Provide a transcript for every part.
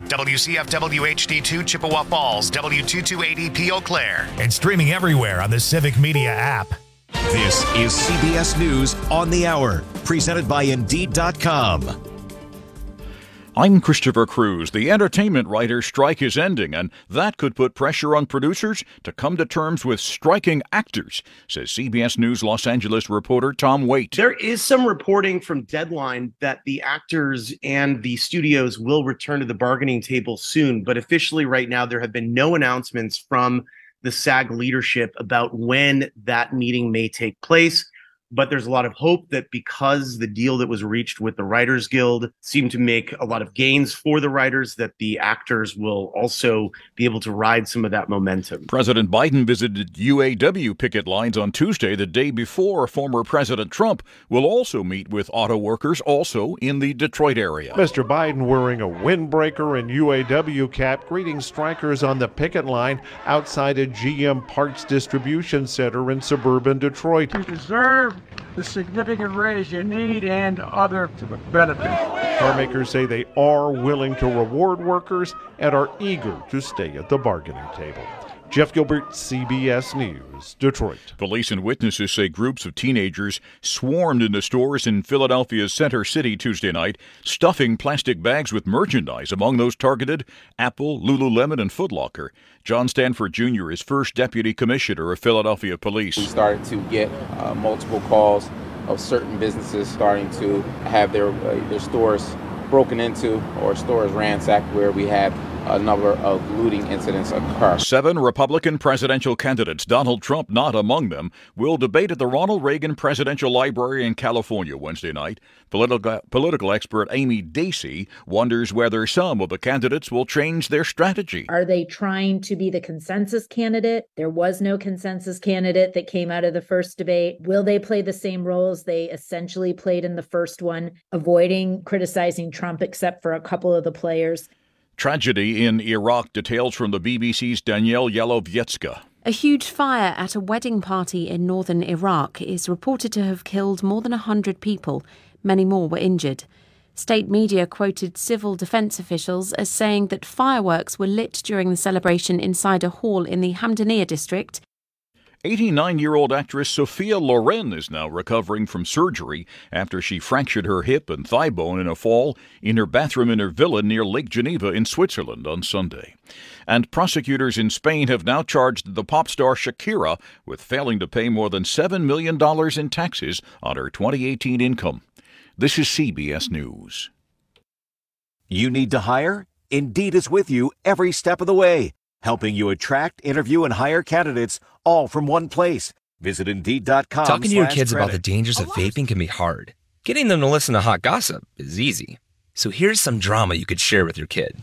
WCFW HD2 Chippewa Falls, W228EP Eau Claire, and streaming everywhere on the Civic Media app. This is CBS News on the Hour, presented by Indeed.com. I'm Christopher Cruz. The entertainment writers' strike is ending, and that could put pressure on producers to come to terms with striking actors, says CBS News Los Angeles reporter Tom Waite. There is some reporting from Deadline that the actors and the studios will return to the bargaining table soon, but officially right now there have been no announcements from the SAG leadership about when that meeting may take place. But there's a lot of hope that because the deal that was reached with the Writers Guild seemed to make a lot of gains for the writers, that the actors will also be able to ride some of that momentum. President Biden visited UAW picket lines on Tuesday, the day before former President Trump will also meet with auto workers, also in the Detroit area. Mr. Biden wearing a windbreaker and UAW cap, greeting strikers on the picket line outside a GM Parts Distribution Center in suburban Detroit. You deserve the significant raise you need and other benefits. Carmakers say they are willing to reward workers and are eager to stay at the bargaining table. Jeff Gilbert, CBS News, Detroit. Police and witnesses say groups of teenagers swarmed into stores in Philadelphia's Center City Tuesday night, stuffing plastic bags with merchandise. Among those targeted, Apple, Lululemon, and Foot Locker. John Stanford Jr. is first deputy commissioner of Philadelphia Police. We started to get multiple calls of certain businesses starting to have their stores broken into or stores ransacked, where we had a number of looting incidents occur. 7 Republican presidential candidates, Donald Trump not among them, will debate at the Ronald Reagan Presidential Library in California Wednesday night. Political expert Amy Dacey wonders whether some of the candidates will change their strategy. Are they trying to be the consensus candidate? There was no consensus candidate that came out of the first debate. Will they play the same roles they essentially played in the first one, avoiding criticizing Trump except for a couple of the players? Tragedy in Iraq. Details from the BBC's Danielle Yalowiecka. A huge fire at a wedding party in northern Iraq is reported to have killed more than 100 people. Many more were injured. State media quoted civil defense officials as saying that fireworks were lit during the celebration inside a hall in the Hamdaniya district. 89-year-old actress Sophia Loren is now recovering from surgery after she fractured her hip and thigh bone in a fall in her bathroom in her villa near Lake Geneva in Switzerland on Sunday. And prosecutors in Spain have now charged the pop star Shakira with failing to pay more than $7 million in taxes on her 2018 income. This is CBS News. You need to hire? Indeed is with you every step of the way, helping you attract, interview, and hire candidates all from one place. Visit Indeed.com. Talking to your kids about the dangers of vaping can be hard. Getting them to listen to hot gossip is easy. So here's some drama you could share with your kid.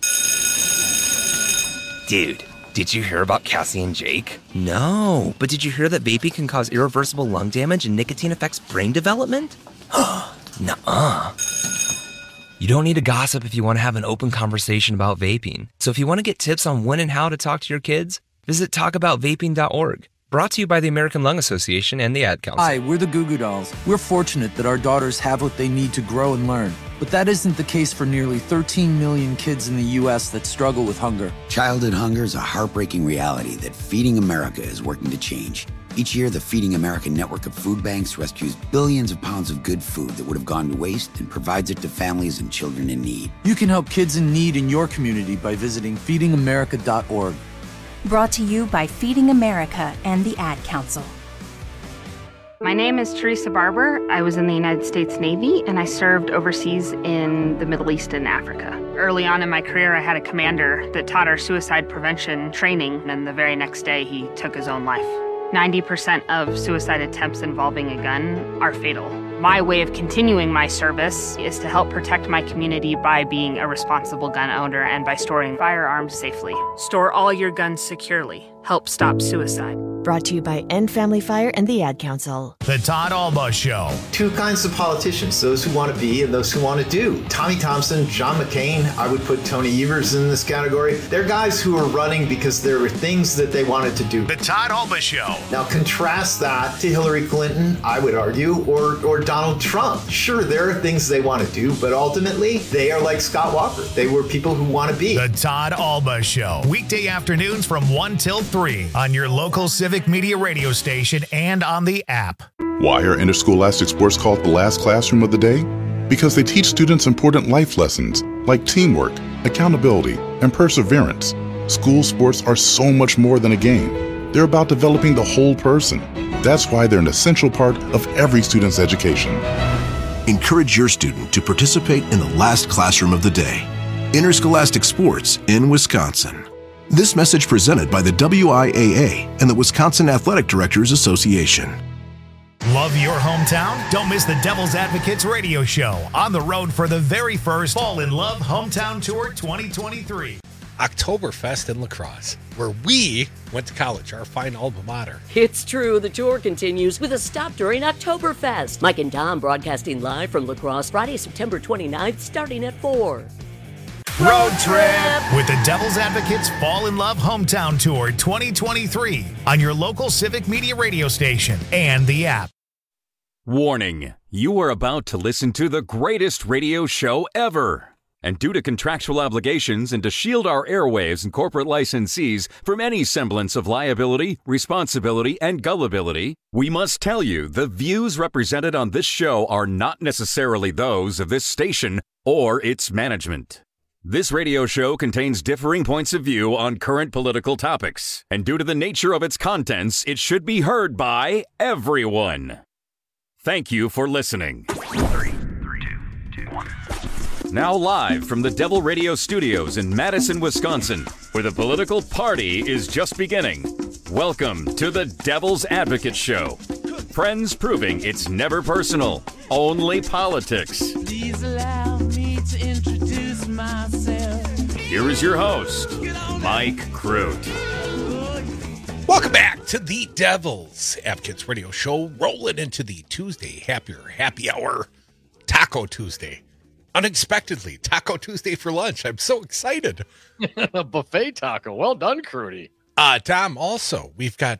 Dude, did you hear about Cassie and Jake? No, but did you hear that vaping can cause irreversible lung damage and nicotine affects brain development? Nuh-uh. You don't need to gossip if you want to have an open conversation about vaping. So if you want to get tips on when and how to talk to your kids, visit talkaboutvaping.org. Brought to you by the American Lung Association and the Ad Council. Hi, we're the Goo Goo Dolls. We're fortunate that our daughters have what they need to grow and learn. But that isn't the case for nearly 13 million kids in the U.S. that struggle with hunger. Childhood hunger is a heartbreaking reality that Feeding America is working to change. Each year, the Feeding America network of food banks rescues billions of pounds of good food that would have gone to waste and provides it to families and children in need. You can help kids in need in your community by visiting feedingamerica.org. Brought to you by Feeding America and the Ad Council. My name is Teresa Barber. I was in the United States Navy, and I served overseas in the Middle East and Africa. Early on in my career, I had a commander that taught our suicide prevention training, and the very next day, he took his own life. 90% of suicide attempts involving a gun are fatal. My way of continuing my service is to help protect my community by being a responsible gun owner and by storing firearms safely. Store all your guns securely. Help stop suicide. Brought to you by End Family Fire and the Ad Council. The Todd Alba Show. Two kinds of politicians, those who want to be and those who want to do. Tommy Thompson, John McCain, I would put Tony Evers in this category. They're guys who are running because there were things that they wanted to do. The Todd Alba Show. Now contrast that to Hillary Clinton, I would argue, or Donald Trump. Sure, there are things they want to do, but ultimately, they are like Scott Walker. They were people who want to be. The Todd Alba Show. Weekday afternoons from 1 till 3 on your local Civic Media radio station and on the app. Why are interscholastic sports called the last classroom of the day? Because they teach students important life lessons like teamwork, accountability, and perseverance. School sports are so much more than a game. They're about developing the whole person. That's why they're an essential part of every student's education. Encourage your student to participate in the last classroom of the day. Interscholastic sports in Wisconsin. This message presented by the WIAA and the Wisconsin Athletic Directors Association. Love your hometown? Don't miss the Devil's Advocates radio show on the road for the very first Fall in Love Hometown Tour 2023. Oktoberfest in La Crosse, where we went to college, our fine alma mater. It's true. The tour continues with a stop during Oktoberfest. Mike and Dom broadcasting live from La Crosse Friday, September 29th, starting at 4. Road trip with the Devil's Advocates Fall in Love Hometown Tour 2023 on your local Civic Media radio station and the app. Warning, you are about to listen to the greatest radio show ever. And due to contractual obligations and to shield our airwaves and corporate licensees from any semblance of liability, responsibility, and gullibility, we must tell you the views represented on this show are not necessarily those of this station or its management. This radio show contains differing points of view on current political topics, and due to the nature of its contents, it should be heard by everyone. Thank you for listening. 3, 2, 1. Now live from the Devil Radio Studios in Madison, Wisconsin, where the political party is just beginning. Welcome to the Devil's Advocate Show. Friends proving it's never personal, only politics. Please allow me to introduce myself. Here is your host, Mike Crute. Welcome back to the Devil's Advocates Radio Show, rolling into the Tuesday happy hour, Taco Tuesday. Unexpectedly, Taco Tuesday for lunch. I'm so excited. A buffet taco. Well done, Crudy. Tom, also, we've got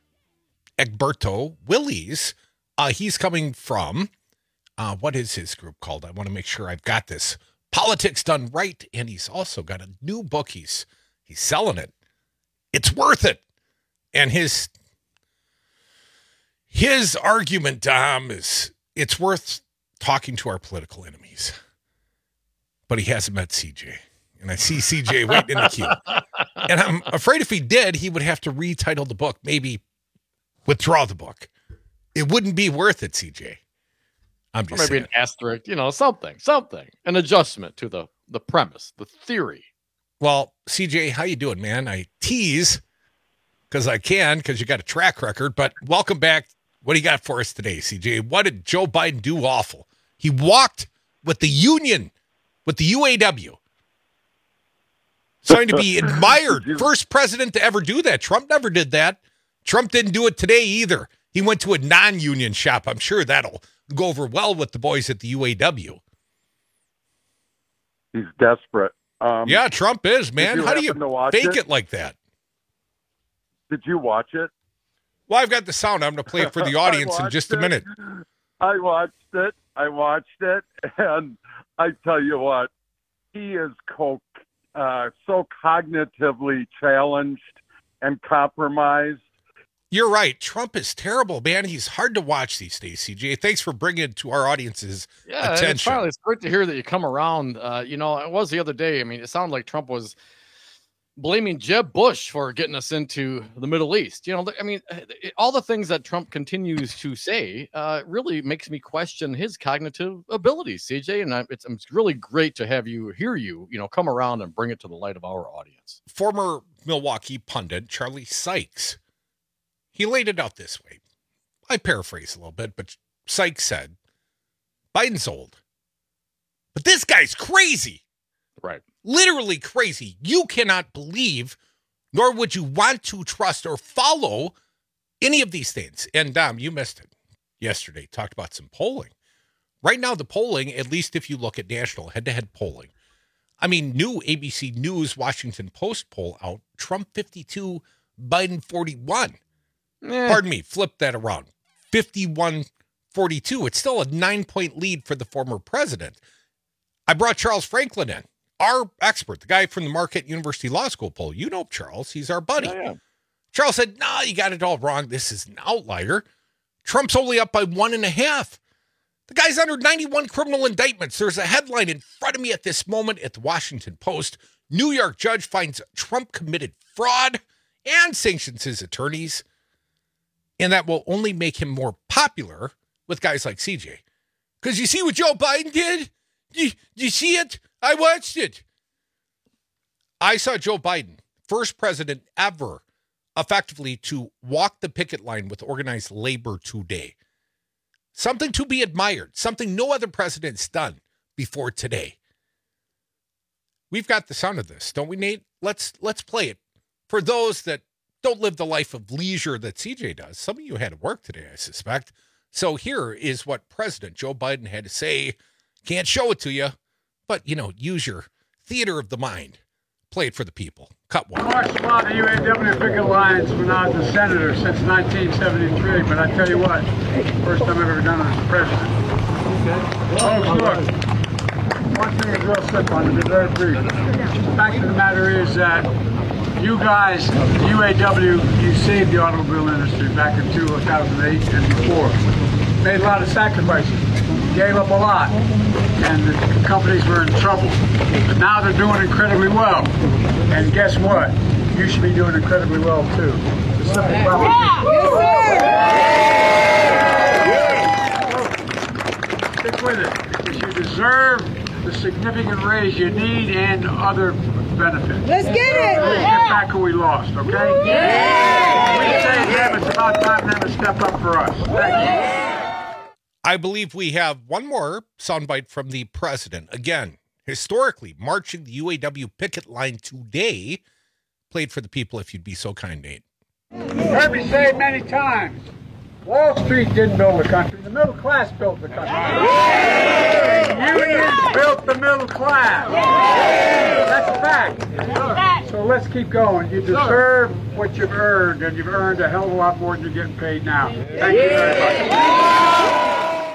Egberto Willies. He's coming from, what is his group called? I want to make sure I've got this. Politics Done Right. And he's also got a new book. He's selling it. It's worth it. And his argument, Tom, is it's worth talking to our political enemies. But he hasn't met CJ. And I see CJ waiting in the queue. And I'm afraid if he did, he would have to retitle the book, maybe withdraw the book. It wouldn't be worth it, CJ. I'm just maybe saying. An asterisk, something, an adjustment to the premise, the theory. Well, CJ, how you doing, man? I tease because you got a track record, but welcome back. What do you got for us today, CJ? What did Joe Biden do awful? He walked with the union, with the UAW. Something to be admired. First president to ever do that. Trump never did that. Trump didn't do it today either. He went to a non-union shop. I'm sure that'll go over well with the boys at the UAW. He's desperate. Yeah, Trump is, man. How do you fake it like that? Did you watch it? Well, I've got the sound. I'm going to play it for the audience in just a minute. I watched it, and I tell you what, he is so cognitively challenged and compromised. You're right. Trump is terrible, man. He's hard to watch these days, CJ. Thanks for bringing it to our audience's attention. It's great to hear that you come around. It was the other day. I mean, it sounded like Trump was blaming Jeb Bush for getting us into the Middle East. All the things that Trump continues to say really makes me question his cognitive abilities, CJ. And it's really great to have you come around and bring it to the light of our audience. Former Milwaukee pundit Charlie Sykes, he laid it out this way. I paraphrase a little bit, but Sykes said, Biden's old, but this guy's crazy. Right. Literally crazy. You cannot believe, nor would you want to trust or follow any of these things. And Dom, you missed it yesterday. Talked about some polling. Right now, the polling, at least if you look at national head-to-head polling, I mean, new ABC News Washington Post poll out, Trump 52, Biden 41. Pardon me, flip that around. 51-42. It's still a 9-point lead for the former president. I brought Charles Franklin in, our expert, the guy from the Marquette University Law School poll. You know Charles. He's our buddy. Yeah. Charles said, no, you got it all wrong. This is an outlier. Trump's only up by 1.5. The guy's under 91 criminal indictments. There's a headline in front of me at this moment at the Washington Post. New York judge finds Trump committed fraud and sanctions his attorneys. And that will only make him more popular with guys like CJ. Because you see what Joe Biden did? You see it? I watched it. I saw Joe Biden, first president ever, effectively to walk the picket line with organized labor today. Something to be admired, something no other president's done before today. We've got the sound of this, don't we, Nate? Let's play it. For those that don't live the life of leisure that CJ does, some of you had to work today, I suspect. So here is what President Joe Biden had to say. Can't show it to you, but, use your theater of the mind. Play it for the people. Cut one. I marched a lot of UAW picket lines when I was a senator since 1973, but I tell you what, first time I've ever done it as president. Folks, look, one thing is real simple, and to be very brief. The fact of the matter is that you guys, the UAW, you saved the automobile industry back in 2008 and before. Made a lot of sacrifices, gave up a lot, and the companies were in trouble. But now they're doing incredibly well. And guess what? You should be doing incredibly well too. The simple problem. Stick with it, because you deserve the significant raise you need and other benefits. Let's get it! Let's get back who we lost, okay? Yeah! We say them, it's about time them to step up for us. Thank you. I believe we have one more soundbite from the president. Again, historically, marching the UAW picket line today. Played for the people, if you'd be so kind, Nate. You've heard me say it many times. Wall Street didn't build the country. The middle class built the country. Unions built the middle class. That's a fact. So let's keep going. You deserve what you've earned, and you've earned a hell of a lot more than you're getting paid now. Thank you very much.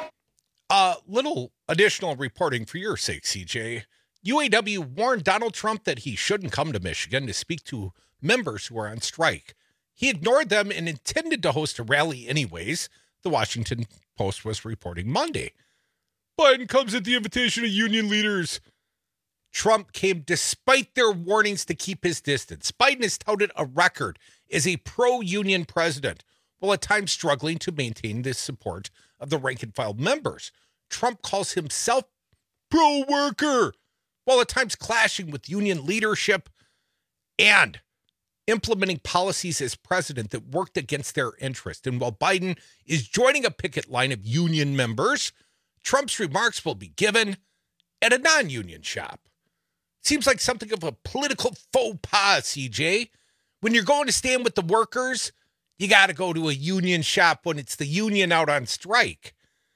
Little additional reporting for your sake, CJ. UAW warned Donald Trump that he shouldn't come to Michigan to speak to members who are on strike. He ignored them and intended to host a rally anyways, the Washington Post was reporting Monday. Biden comes at the invitation of union leaders. Trump came despite their warnings to keep his distance. Biden has touted a record as a pro-union president, while at times struggling to maintain the support of the rank-and-file members. Trump calls himself pro-worker, while at times clashing with union leadership and implementing policies as president that worked against their interest. And while Biden is joining a picket line of union members, Trump's remarks will be given at a non-union shop. Seems like something of a political faux pas, CJ. When you're going to stand with the workers, you got to go to a union shop when it's the union out on strike.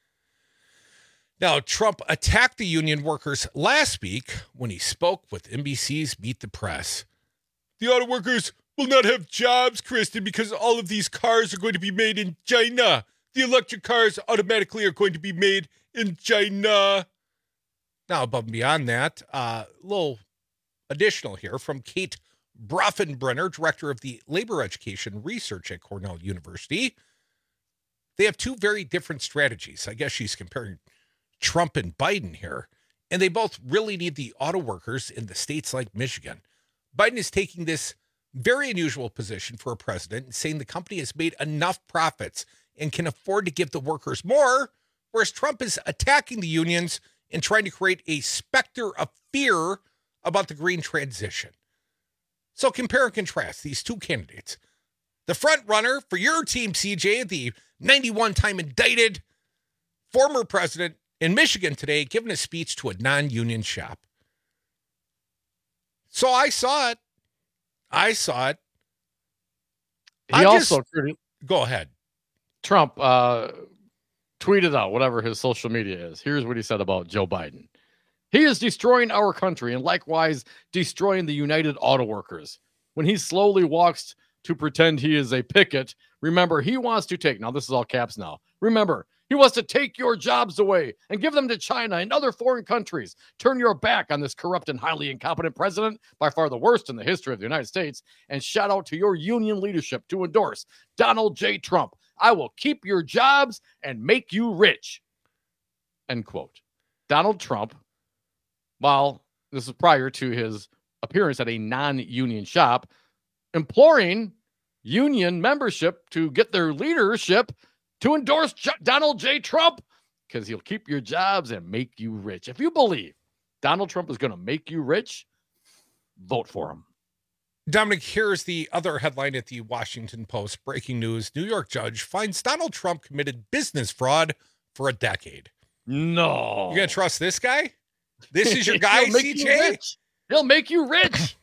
Now, Trump attacked the union workers last week when he spoke with NBC's Meet the Press. The auto workers will not have jobs, Kristen, because all of these cars are going to be made in China. The electric cars automatically are going to be made in China. Now, above and beyond that, a little additional here from Kate Brofenbrenner, director of the Labor Education Research at Cornell University. They have two very different strategies. I guess she's comparing Trump and Biden here, and they both really need the auto workers in the states like Michigan. Biden is taking this very unusual position for a president and saying the company has made enough profits and can afford to give the workers more, whereas Trump is attacking the unions and trying to create a specter of fear about the green transition. So compare and contrast these two candidates. The front runner for your team, CJ, the 91-time indicted former president in Michigan today, giving a speech to a non-union shop. So I saw it. He also Go ahead. Trump tweeted out whatever his social media is. Here's what he said about Joe Biden. He is destroying our country and likewise destroying the United Auto Workers. When he slowly walks to pretend he is a picket, remember, he wants to take, now this is all caps now, remember, he wants to take your jobs away and give them to China and other foreign countries. Turn your back on this corrupt and highly incompetent president, by far the worst in the history of the United States, and shout out to your union leadership to endorse Donald J. Trump. I will keep your jobs and make you rich. End quote. Donald Trump, while this is prior to his appearance at a non-union shop, imploring union membership to get their leadership to endorse Donald J. Trump because he'll keep your jobs and make you rich. If you believe Donald Trump is going to make you rich, vote for him. Dominic, here's the other headline at the Washington Post. Breaking news. New York judge finds Donald Trump committed business fraud for a decade. No. You going to trust this guy? This is your guy, CJ? He'll make you rich.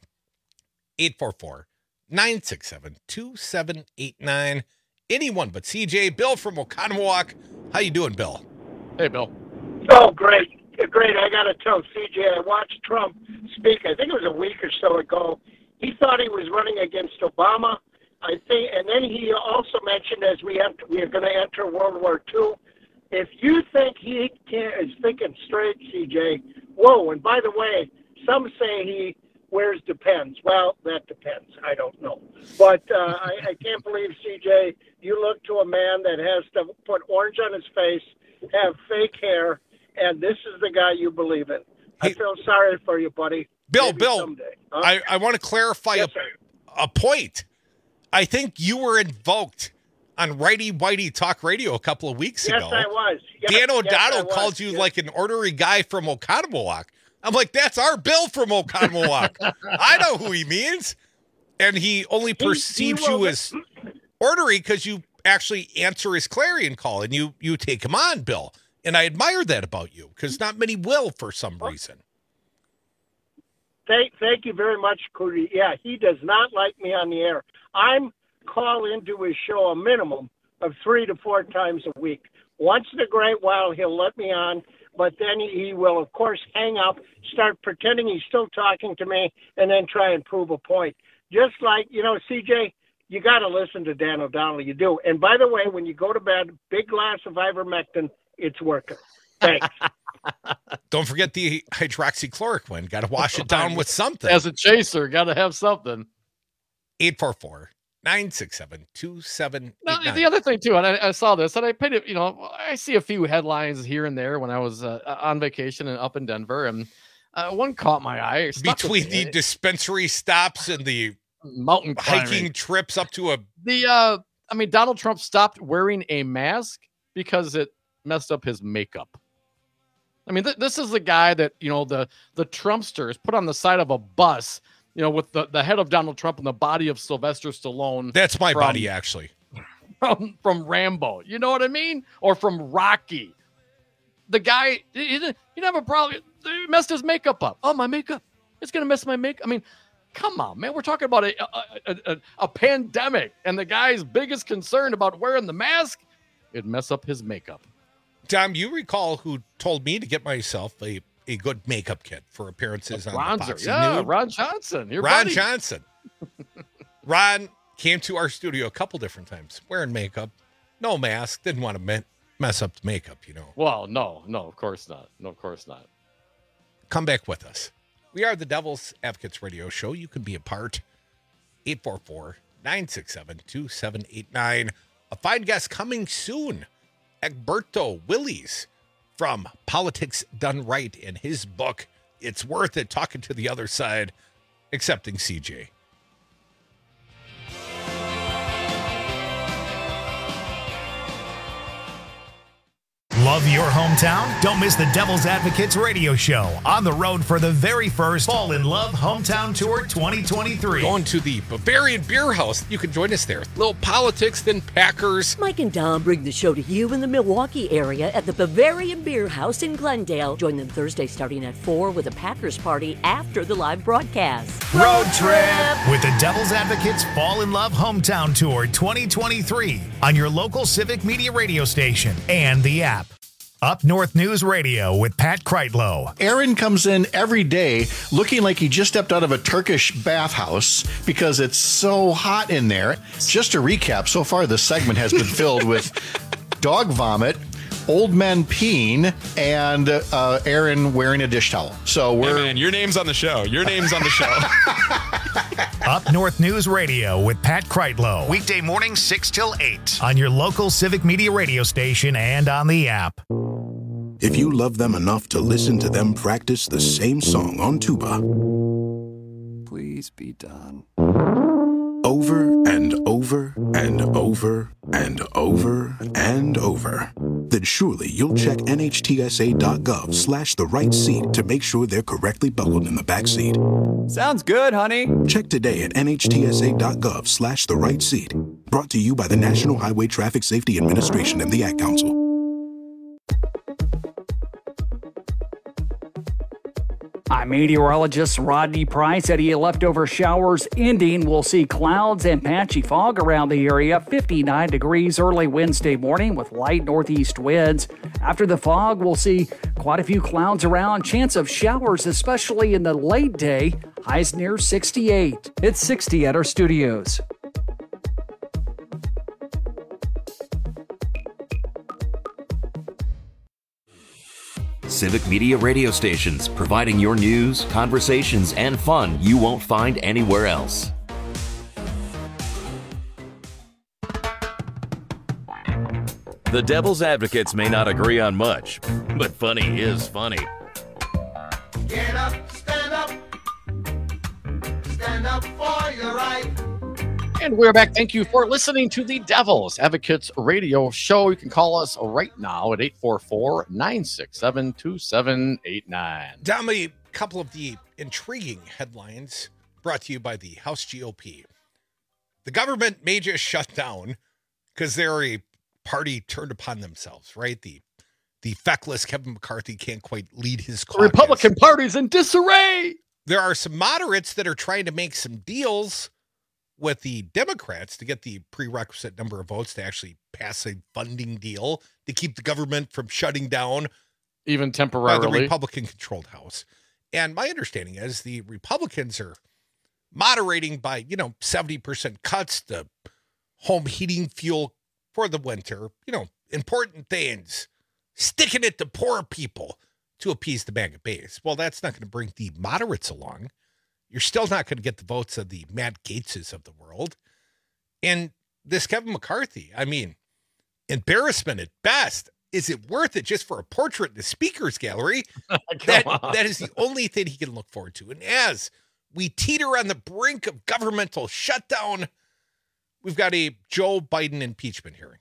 844-967-2789. Anyone but CJ. Bill from Oconomowoc. How you doing, Bill? Hey, Bill. Oh, great. Great. I got to tell CJ, I watched Trump speak, I think it was a week or so ago. He thought he was running against Obama, I think, and then he also mentioned as we are going to enter World War II. If you think he is thinking straight, CJ, whoa, and by the way, some say he wears Depends. Well, that depends. I don't know. But I can't believe, CJ, you look to a man that has to put orange on his face, have fake hair, and this is the guy you believe in. I feel sorry for you, buddy. Bill, Maybe someday. I want to clarify a point. I think you were invoked on Righty Whitey Talk Radio a couple of weeks ago. Yes, I was. Dan O'Donnell called you like an ornery guy from Oconomowoc. I'm like, that's our Bill from Oconomowoc. I know who he means. And he only perceives you as ornery because you actually answer his clarion call and you take him on, Bill. And I admire that about you because not many will for some reason. Thank you very much, Cootie. Yeah, he does not like me on the air. I'm called into his show a minimum of 3 to 4 times a week. Once in a great while, he'll let me on, but then he will, of course, hang up, start pretending he's still talking to me, and then try and prove a point. Just like, CJ, you got to listen to Dan O'Donnell. You do. And by the way, when you go to bed, big glass of ivermectin, it's working. Thanks. Don't forget the hydroxychloroquine. Got to wash it down with something. As a chaser, got to have something. 844-967-2789. No, the other thing, too, and I saw this, and I paid it, I see a few headlines here and there when I was on vacation and up in Denver, and one caught my eye. Between the dispensary stops and the mountain hiking trips up to Donald Trump stopped wearing a mask because it messed up his makeup. I mean, this is the guy that, the Trumpsters put on the side of a bus, with the head of Donald Trump and the body of Sylvester Stallone. That's my body, actually. From Rambo. You know what I mean? Or from Rocky. The guy, he didn't have a problem. He messed his makeup up. Oh, my makeup. It's going to mess my makeup. I mean, come on, man. We're talking about a pandemic, and the guy's biggest concern about wearing the mask, it'd mess up his makeup. Tom, you recall who told me to get myself a good makeup kit for appearances on the Boxing Nude? Ron Johnson. Ron Johnson. Ron came to our studio a couple different times wearing makeup, no mask, didn't want to mess up the makeup, Well, no, of course not. No, of course not. Come back with us. We are the Devil's Advocates Radio Show. You can be a part. 844-967-2789. A fine guest coming soon. Egberto Willies from Politics Done Right in his book, It's Worth It, talking to the other side, accepting CJ. Love your hometown? Don't miss the Devil's Advocates radio show on the road for the very first Fall in Love Hometown Tour 2023. Going to the Bavarian Beer House. You can join us there. Little politics, then Packers. Mike and Dom bring the show to you in the Milwaukee area at the Bavarian Beer House in Glendale. Join them Thursday starting at 4 with a Packers party after the live broadcast. Road trip with the Devil's Advocates Fall in Love Hometown Tour 2023 on your local Civic Media radio station and the app. Up North News Radio with Pat Kreitlow. Aaron comes in every day looking like he just stepped out of a Turkish bathhouse because it's so hot in there. Just to recap, so far this segment has been filled with dog vomit, old men peeing, and Aaron wearing a dish towel. So we're... Hey man, your name's on the show. Your name's on the show. Up North News Radio with Pat Kreitlow. Weekday mornings 6 till 8 on your local Civic Media radio station and on the app. If you love them enough to listen to them practice the same song on tuba, please be done. Over and over and over and over and over, then surely you'll check NHTSA.gov/the right seat to make sure they're correctly buckled in the back seat. Sounds good, honey. Check today at NHTSA.gov/the right seat. Brought to you by the National Highway Traffic Safety Administration and the Ad Council. I'm meteorologist Rodney Price. Any leftover showers ending. We'll see clouds and patchy fog around the area. 59 degrees early Wednesday morning with light northeast winds. After the fog, we'll see quite a few clouds around. Chance of showers, especially in the late day. Highs near 68. It's 60 at our studios. Civic Media radio stations, providing your news, conversations, and fun you won't find anywhere else. The Devil's Advocates may not agree on much, but funny is funny. Get up, stand up for your right. And we're back. Thank you for listening to the Devil's Advocates radio show. You can call us right now at 844-967-2789. Dom, a couple of the intriguing headlines brought to you by the House GOP. The government may just shut down because they're a party turned upon themselves, right? The feckless Kevin McCarthy can't quite lead his caucus. The Republican Party's in disarray. There are some moderates that are trying to make some deals with the Democrats to get the prerequisite number of votes to actually pass a funding deal to keep the government from shutting down, even temporarily, by the Republican-controlled House. And my understanding is the Republicans are moderating by, 70% cuts to home heating fuel for the winter, important things, sticking it to poor people to appease the MAGA base. Well, that's not going to bring the moderates along. You're still not going to get the votes of the Matt Gaetzes of the world. And this Kevin McCarthy, embarrassment at best. Is it worth it just for a portrait in the speaker's gallery? That is the only thing he can look forward to. And as we teeter on the brink of governmental shutdown, we've got a Joe Biden impeachment hearing.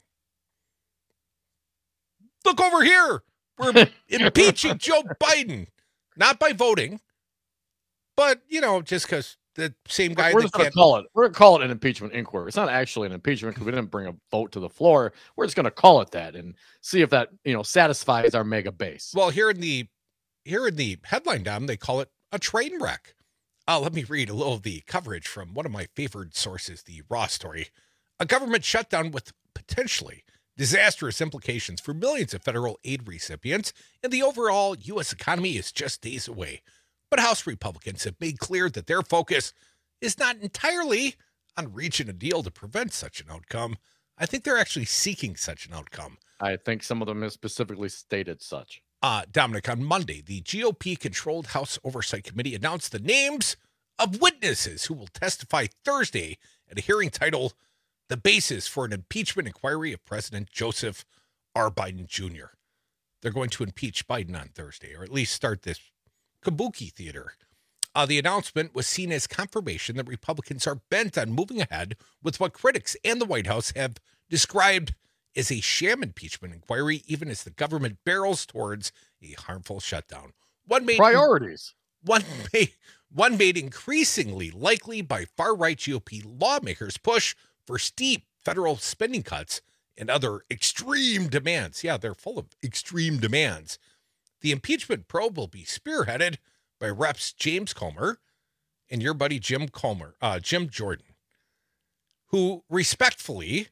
Look over here. We're impeaching Joe Biden. Not by voting. But, just because the same guy we're going to call it an impeachment inquiry. It's not actually an impeachment because we didn't bring a vote to the floor. We're just going to call it that and see if that, satisfies our mega base. Well, here in the headline, Dom, they call it a train wreck. Let me read a little of the coverage from one of my favored sources, the Raw story. A government shutdown with potentially disastrous implications for millions of federal aid recipients, and the overall U.S. economy is just days away. But House Republicans have made clear that their focus is not entirely on reaching a deal to prevent such an outcome. I think they're actually seeking such an outcome. I think some of them have specifically stated such. Dominic, on Monday, the GOP-controlled House Oversight Committee announced the names of witnesses who will testify Thursday at a hearing titled The Basis for an Impeachment Inquiry of President Joseph R. Biden Jr. They're going to impeach Biden on Thursday, or at least start this kabuki theater. The announcement was seen as confirmation that Republicans are bent on moving ahead with what critics and the White House have described as a sham impeachment inquiry, even as the government barrels towards a harmful shutdown. Priorities. One made increasingly likely by far-right GOP lawmakers' push for steep federal spending cuts and other extreme demands. Yeah, they're full of extreme demands. The impeachment probe will be spearheaded by Reps James Comer and your buddy Jim Jordan, who respectively,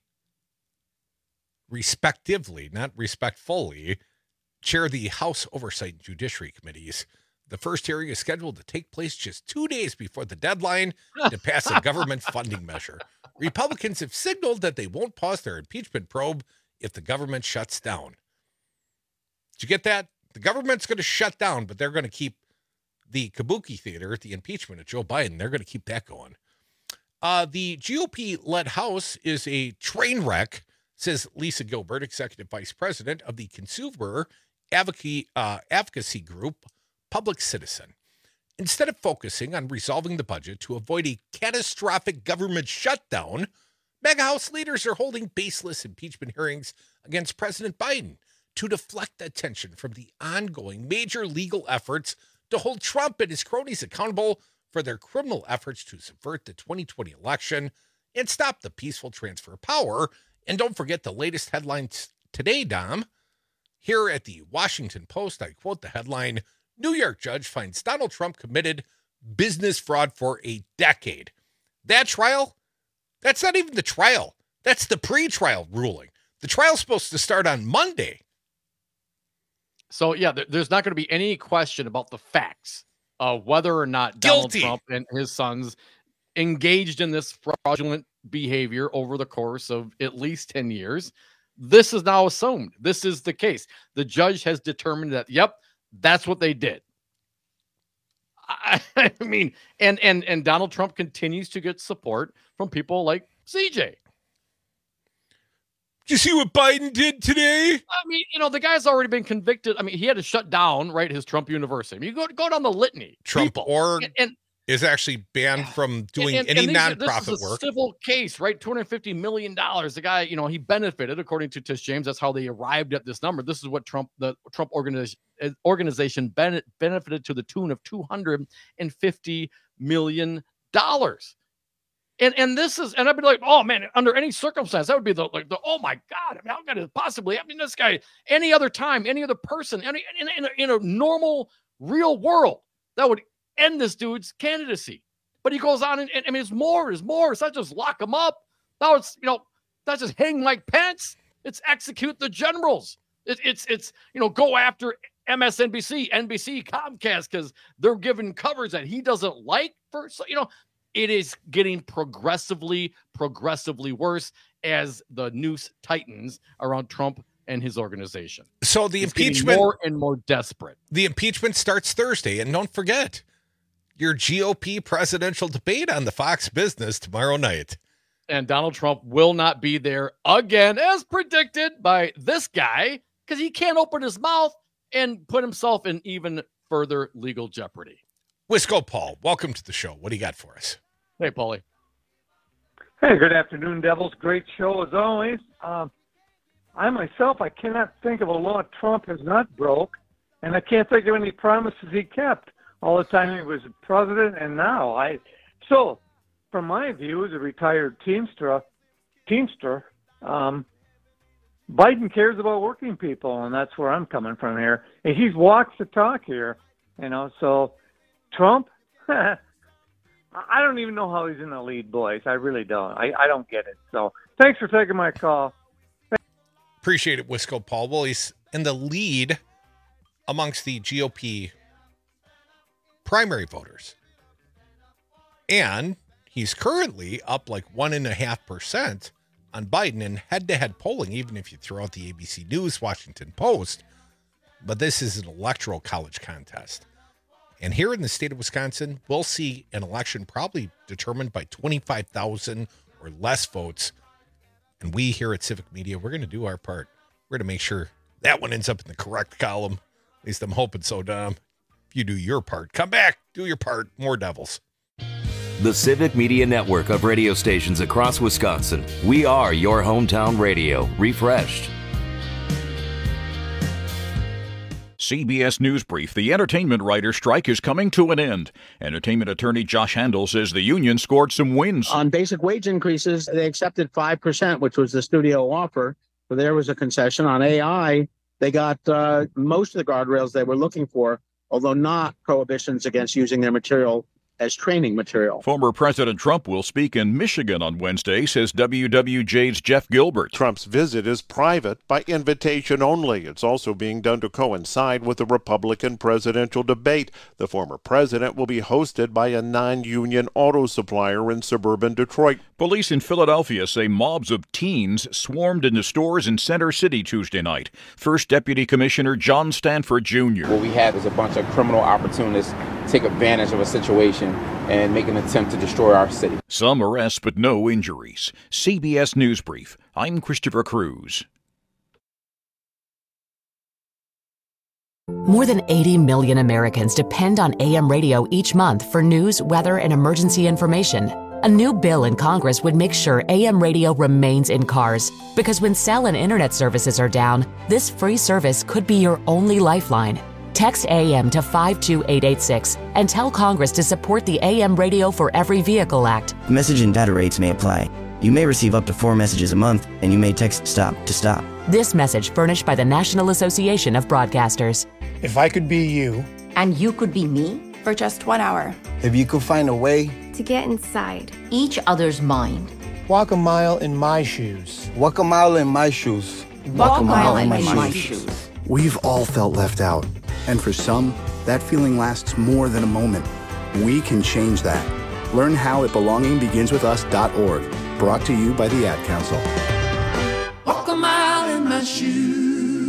not respectfully, chair the House Oversight and Judiciary Committees. The first hearing is scheduled to take place just 2 days before the deadline to pass a government funding measure. Republicans have signaled that they won't pause their impeachment probe if the government shuts down. Did you get that? The government's going to shut down, but they're going to keep the Kabuki Theater, the impeachment of Joe Biden, they're going to keep that going. The GOP-led House is a train wreck, says Lisa Gilbert, Executive Vice President of the Consumer Advocacy Group, Public Citizen. Instead of focusing on resolving the budget to avoid a catastrophic government shutdown, mega House leaders are holding baseless impeachment hearings against President Biden to deflect attention from the ongoing major legal efforts to hold Trump and his cronies accountable for their criminal efforts to subvert the 2020 election and stop the peaceful transfer of power. And don't forget the latest headlines today, Dom. Here at the Washington Post, I quote the headline, New York judge finds Donald Trump committed business fraud for a decade. That trial? That's not even the trial. That's the pre-trial ruling. The trial's supposed to start on Monday. So, yeah, there's not going to be any question about the facts of whether or not Donald Trump and his sons engaged in this fraudulent behavior over the course of at least 10 years. This is now assumed. This is the case. The judge has determined that, yep, that's what they did. I mean, and Donald Trump continues to get support from people like CJ. Did you see what Biden did today? I mean, the guy's already been convicted. I mean, he had to shut down, right, his Trump University. I mean, you go down the litany. Trump is actually banned from doing any nonprofit this is a work. Civil case, right? $250 million. The guy, he benefited, according to Tish James. That's how they arrived at this number. This is what the Trump organization benefited to the tune of $250 million. And this is, and I'd be like, oh man, under any circumstance, that would be the oh my God, I mean, how could it possibly? I mean, this guy, any other time, any other person, in a normal, real world, that would end this dude's candidacy. But he goes on, and I mean, it's more. It's not just lock him up. Now it's, not just hang Mike Pence. It's execute the generals. It's go after MSNBC, NBC, Comcast, because they're giving covers that he doesn't like. It is getting progressively worse as the noose tightens around Trump and his organization. So the impeachment more and more desperate. The impeachment starts Thursday, and don't forget your GOP presidential debate on the Fox Business tomorrow night. And Donald Trump will not be there again, as predicted by this guy, because he can't open his mouth and put himself in even further legal jeopardy. Wisco Paul, welcome to the show. What do you got for us? Hey, Paulie. Hey, good afternoon, Devils. Great show as always. I myself, I cannot think of a law Trump has not broke, and I can't think of any promises he kept all the time he was president and now. So, from my view as a retired Teamster, Biden cares about working people, and that's where I'm coming from here. And he's walks the talk here, so Trump, I don't even know how he's in the lead, boys. I really don't. I don't get it. So thanks for taking my call. Appreciate it, Wisco Paul. Well, he's in the lead amongst the GOP primary voters. And he's currently up like 1.5% on Biden in head-to-head polling, even if you throw out the ABC News, Washington Post. But this is an electoral college contest. And here in the state of Wisconsin, we'll see an election probably determined by 25,000 or less votes. And we here at Civic Media, we're going to do our part. We're going to make sure that one ends up in the correct column. At least I'm hoping so, Dom. If you do your part, come back, do your part. More Devils. the Civic Media Network of radio stations across Wisconsin. We are your hometown radio, refreshed. CBS News Brief. The entertainment writer strike is coming to an end. Entertainment attorney Josh Handel says the union scored some wins. On basic wage increases, they accepted 5%, which was the studio offer. So there was a concession. On AI, they got most of the guardrails they were looking for, although not prohibitions against using their material as training material. Former President Trump will speak in Michigan on Wednesday, says WWJ's Jeff Gilbert. Trump's visit is private by invitation only. It's also being done to coincide with the Republican presidential debate. The former president will be hosted by a non-union auto supplier in suburban Detroit. Police in Philadelphia say mobs of teens swarmed into stores in Center City Tuesday night. First Deputy Commissioner John Stanford Jr. What we have is a bunch of criminal opportunists take advantage of a situation and make an attempt to destroy our city. Some arrests, but no injuries. CBS News Brief. I'm Christopher Cruz. More than 80 million Americans depend on AM radio each month for news, weather, and emergency information. A new bill in Congress would make sure AM radio remains in cars, because when cell and internet services are down, this free service could be your only lifeline. Text AM to 52886 and tell Congress to support the AM Radio for Every Vehicle Act. Message and data rates may apply. You may receive up to 4 messages a month, and you may text STOP to stop. This message furnished by the National Association of Broadcasters. If I could be you. And you could be me? For just 1 hour. If you could find a way. To get inside each other's mind. Walk a mile in my shoes. Walk a mile in my shoes. Walk a mile in my shoes. We've all felt left out. And for some, that feeling lasts more than a moment. We can change that. Learn how at belongingbeginswithus.org. Brought to you by the Ad Council. Walk a mile in my shoes.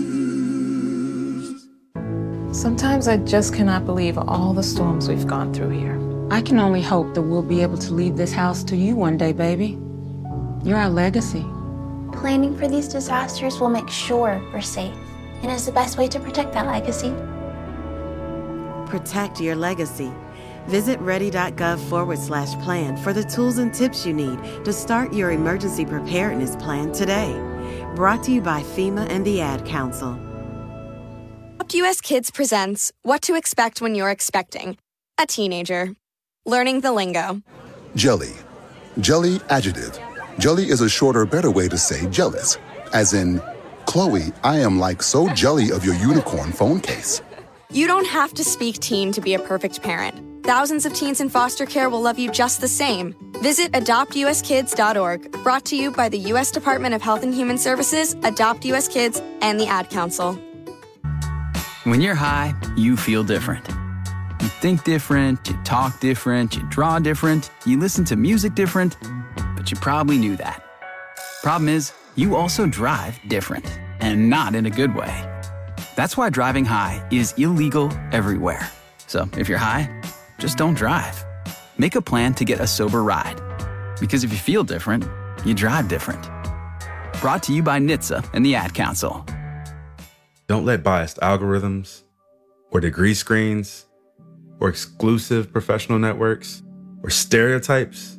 Sometimes I just cannot believe all the storms we've gone through here. I can only hope that we'll be able to leave this house to you one day, baby. You're our legacy. Planning for these disasters will make sure we're safe, and is the best way to protect that legacy. Protect your legacy. Visit ready.gov/plan for the tools and tips you need to start your emergency preparedness plan today. Brought to you by FEMA and the Ad Council. US Kids presents What to Expect When You're Expecting a Teenager. Learning the lingo. Jelly. Jelly adjective. Jelly is a shorter, better way to say jealous. As in, Chloe, I am like so jelly of your unicorn phone case. You don't have to speak teen to be a perfect parent. Thousands of teens in foster care will love you just the same. Visit adoptuskids.org. Brought to you by the U.S. Department of Health and Human Services, Adopt U.S. Kids, and the Ad Council. When you're high, you feel different. You think different, you talk different, you draw different, you listen to music different, but you probably knew that. Problem is, you also drive different, and not in a good way. That's why driving high is illegal everywhere. So if you're high, just don't drive. Make a plan to get a sober ride. Because if you feel different, you drive different. Brought to you by NHTSA and the Ad Council. Don't let biased algorithms or degree screens or exclusive professional networks or stereotypes.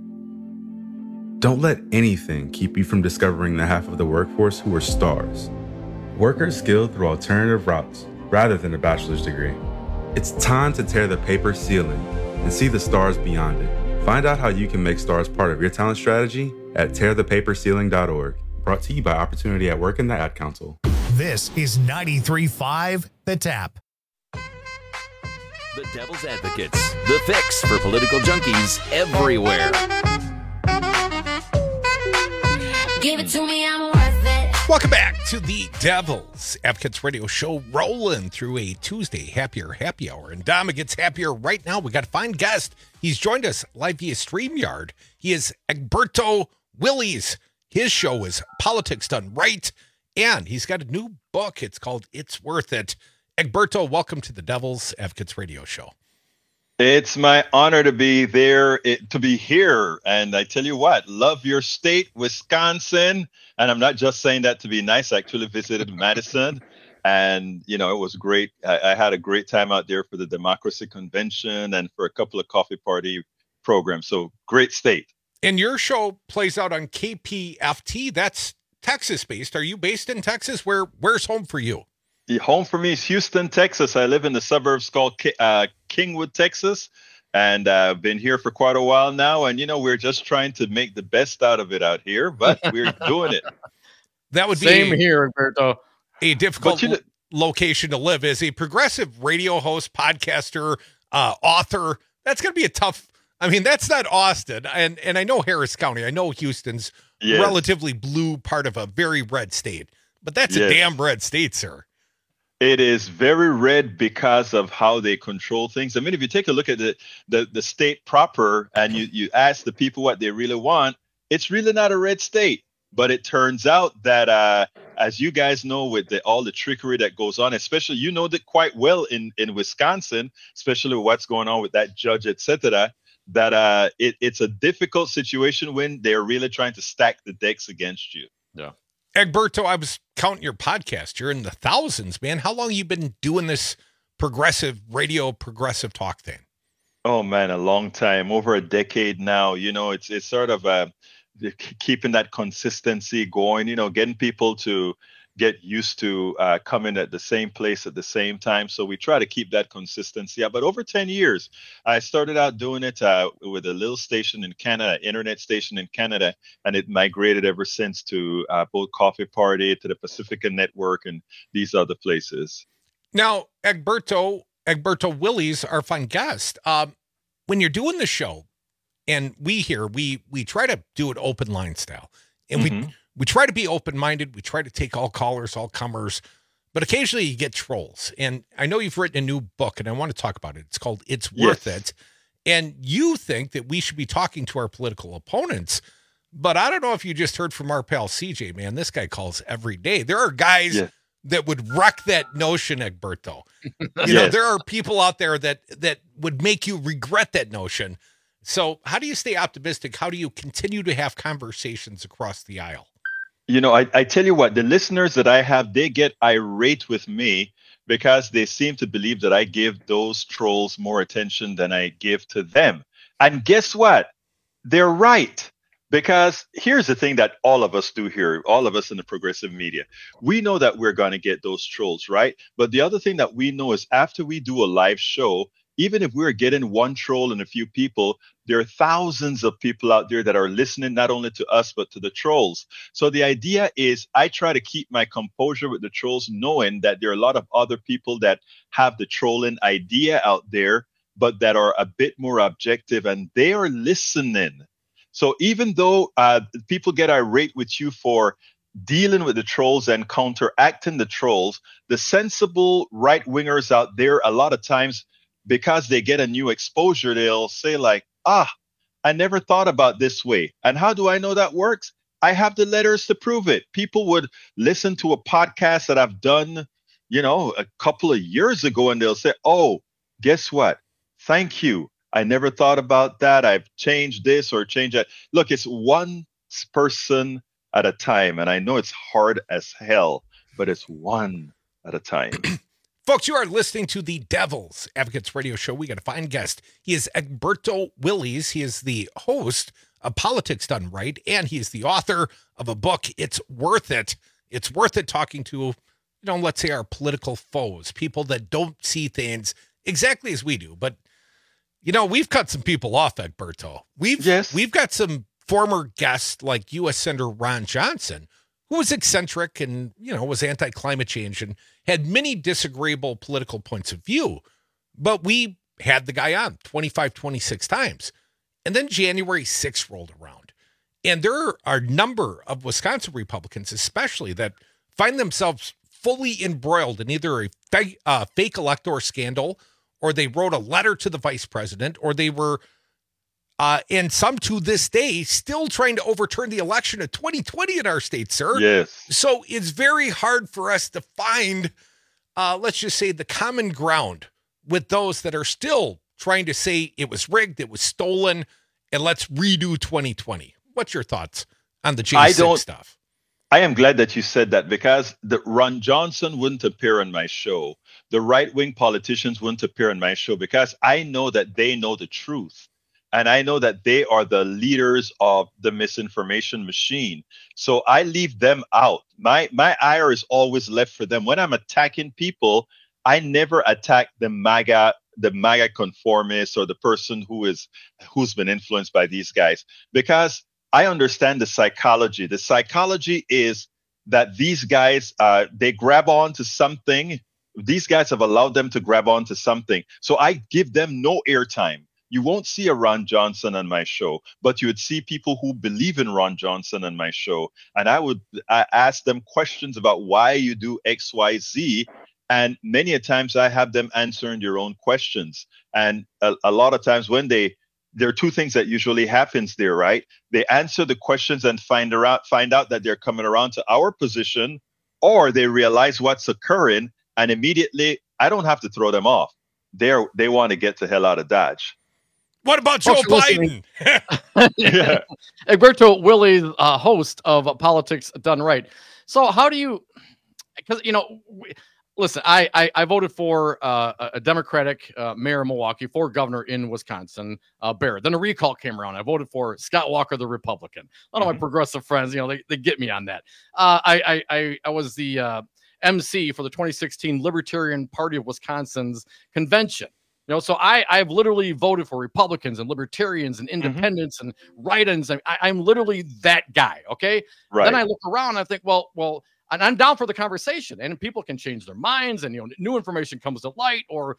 Don't let anything keep you from discovering the half of the workforce who are stars. Workers skilled through alternative routes rather than a bachelor's degree. It's time to tear the paper ceiling and see the stars beyond it. Find out how you can make stars part of your talent strategy at tearthepaperceiling.org. Brought to you by Opportunity at Work and the Ad Council. This is 93.5 The Tap. The Devil's Advocates, the fix for political junkies everywhere. Give it to me, I'm worth it. Welcome back to the Devil's Advocates Radio Show, rolling through a Tuesday happy hour. And Dom gets happier right now. We got a fine guest. He's joined us live via StreamYard. He is Egberto Willies. His show is Politics Done Right, and he's got a new book. It's called It's Worth It. Egberto, welcome to the Devil's Advocates Radio Show. It's my honor to be there, to be here. And I tell you what, love your state, Wisconsin. And I'm not just saying that to be nice. I actually visited Madison, and, you know, it was great. I had a great time out there for the Democracy Convention and for a couple of coffee party program. So great state. And your show plays out on KPFT. That's Texas-based. Are you based in Texas? Where's home for you? Home for me is Houston, Texas. I live in the suburbs called Kingwood, Texas. And I've been here for quite a while now. And, we're just trying to make the best out of it out here, but we're doing it. That would be same here, Egberto. A difficult location to live. As a progressive radio host, podcaster, author, that's going to be a tough. I mean, that's not Austin. And I know Harris County. I know Houston's relatively blue part of a very red state. But that's a damn red state, sir. It is very red because of how they control things. I mean, if you take a look at the state proper and you ask the people what they really want, it's really not a red state. But it turns out that, as you guys know, with all the trickery that goes on, especially, that quite well in Wisconsin, especially what's going on with that judge, et cetera, that it's a difficult situation when they're really trying to stack the decks against you. Yeah. Egberto, I was counting your podcast. You're in the thousands, man. How long have you been doing this progressive talk thing? Oh, man, a long time, over a decade now. It's sort of keeping that consistency going, getting people to get used to coming at the same place at the same time. So we try to keep that consistency. But over 10 years, I started out doing it with a little station in Canada, internet station in Canada, and it migrated ever since to both Coffee Party, to the Pacifica Network, and these other places. Now, Egberto Willies, our fun guest, when you're doing the show, and we try to do it open line style, and we try to be open-minded. We try to take all callers, all comers, but occasionally you get trolls. And I know you've written a new book, and I want to talk about it. It's called It's Worth It. And you think that we should be talking to our political opponents, but I don't know if you just heard from our pal CJ, man. This guy calls every day. There are guys that would wreck that notion, Egberto. There are people out there that would make you regret that notion. So how do you stay optimistic? How do you continue to have conversations across the aisle? I tell you what, the listeners that I have, they get irate with me because they seem to believe that I give those trolls more attention than I give to them. And guess what? They're right. Because here's the thing that all of us do here, all of us in the progressive media. We know that we're going to get those trolls, right? But the other thing that we know is after we do a live show, even if we're getting one troll and a few people, there are thousands of people out there that are listening not only to us, but to the trolls. So the idea is I try to keep my composure with the trolls, knowing that there are a lot of other people that have the trolling idea out there, but that are a bit more objective and they are listening. So even though people get irate with you for dealing with the trolls and counteracting the trolls, the sensible right-wingers out there, a lot of times, because they get a new exposure, they'll say like, I never thought about this way. And how do I know that works? I have the letters to prove it. People would listen to a podcast that I've done, a couple of years ago, and they'll say, oh, guess what? Thank you. I never thought about that. I've changed this or changed that. Look, it's one person at a time. And I know it's hard as hell, but it's one at a time. Folks, you are listening to the Devil's Advocates Radio Show. We got a fine guest. He is Egberto Willies. He is the host of Politics Done Right, and he is the author of a book, It's Worth It. It's worth it talking to, let's say our political foes, people that don't see things exactly as we do. But, we've cut some people off, Egberto. We've got some former guests like U.S. Senator Ron Johnson, who was eccentric and, was anti-climate change and had many disagreeable political points of view. But we had the guy on 25, 26 times. And then January 6th rolled around. And there are a number of Wisconsin Republicans, especially, that find themselves fully embroiled in either a fake electoral scandal, or they wrote a letter to the vice president, or they were, and some to this day, still trying to overturn the election of 2020 in our state, sir. Yes. So it's very hard for us to find, let's just say, the common ground with those that are still trying to say it was rigged, it was stolen, and let's redo 2020. What's your thoughts on the J6 stuff? I am glad that you said that, because Ron Johnson wouldn't appear on my show. The right-wing politicians wouldn't appear on my show, because I know that they know the truth. And I know that they are the leaders of the misinformation machine. So I leave them out. My ire is always left for them. When I'm attacking people, I never attack the MAGA conformist or the person who's been influenced by these guys, because I understand the psychology. The psychology is that these guys, they grab on to something. These guys have allowed them to grab on to something. So I give them no airtime. You won't see a Ron Johnson on my show, but you would see people who believe in Ron Johnson on my show. And I ask them questions about why you do X, Y, Z. And many a times I have them answering their own questions. And a lot of times when there are two things that usually happens there, right? They answer the questions and find out that they're coming around to our position, or they realize what's occurring, and immediately I don't have to throw them off. They want to get the hell out of Dodge. What about Joe Biden? Yeah. Egberto Willie, host of Politics Done Right. So how do you, because, listen, I voted for a Democratic mayor of Milwaukee, for governor in Wisconsin, Barrett. Then a recall came around. I voted for Scott Walker, the Republican. A lot of my progressive friends, they get me on that. I was the MC for the 2016 Libertarian Party of Wisconsin's convention. So I've literally voted for Republicans and Libertarians and Independents and write-ins. I'm literally that guy. Okay. Right. Then I look around and I think, well, and I'm down for the conversation, and people can change their minds, and new information comes to light, or